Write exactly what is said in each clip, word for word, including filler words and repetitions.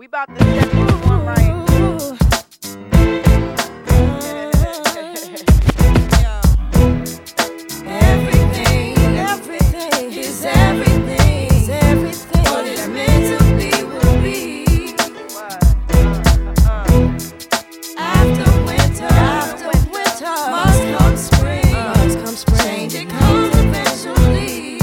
about to set this one right. Everything, everything is everything, is everything. What is meant to be will be. After winter, after winter, must come spring. Must come spring. Change it comes eventually.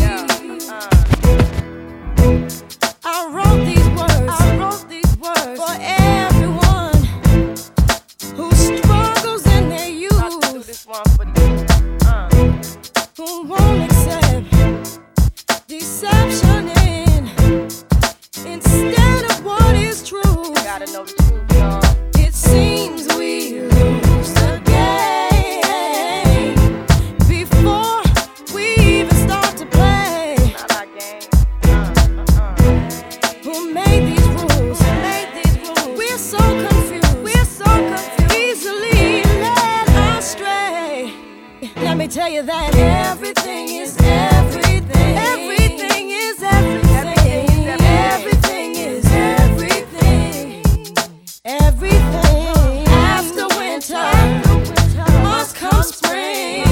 I wrote these words. I wrote these words for everyone who struggles in their youth. This one for the uh. Who won't accept deception in instead of what is true. Gotta know the truth, y'all. It seems we lose the game before we even start to play. Not our game. Uh, uh, uh. Who made these rules? Who made these rules? We're so confused. We're so confused. Easily led astray. Let me tell you that everything is everything. Everything is everything. Everything is everything. Everything. After winter must come spring.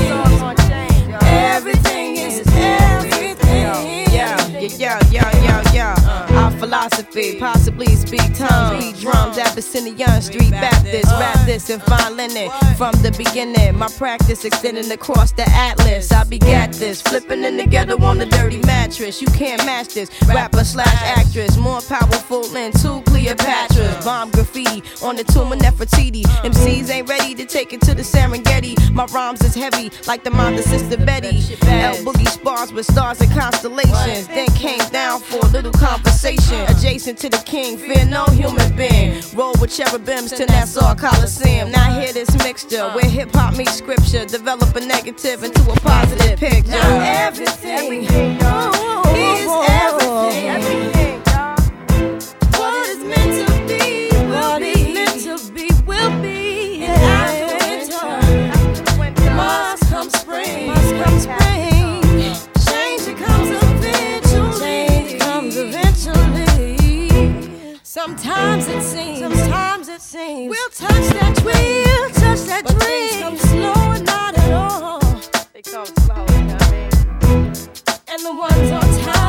Everything is everything. Yeah, yeah, yeah, yeah, yeah. Our philosophy, possibly speak tongues, beat drums, Abyssinian Street Baptist, rap this and fine linen from the beginning. My practice extending across the atlas. I begat this, flipping in together on the dirty mattress. You can't match this, rapper slash actress, more powerful than two Cleopatras. Bomb graffiti on the tomb of Nefertiti. M Cs ain't ready to take it to the Serengeti. My rhymes is heavy like the mind of Sister Betty. L Boogie spars with stars and constellations. Then came down for a little conversation. Adjacent to the king, fear no human being. Roll with cherubims to Nassau Coliseum. Now hear this mixture where hip hop meets scripture. Develop a negative into a positive picture. Everything, everything is everything. Everything, y'all. What is meant to be, what is meant to be, will be. And after winter, must come spring. Must come spring. Change it comes eventually. Change comes eventually. Sometimes it seems, sometimes it seems we'll touch that dream, we'll touch that but dream. Things come slow and not at all. They come slow, you know what I mean? And the ones on time.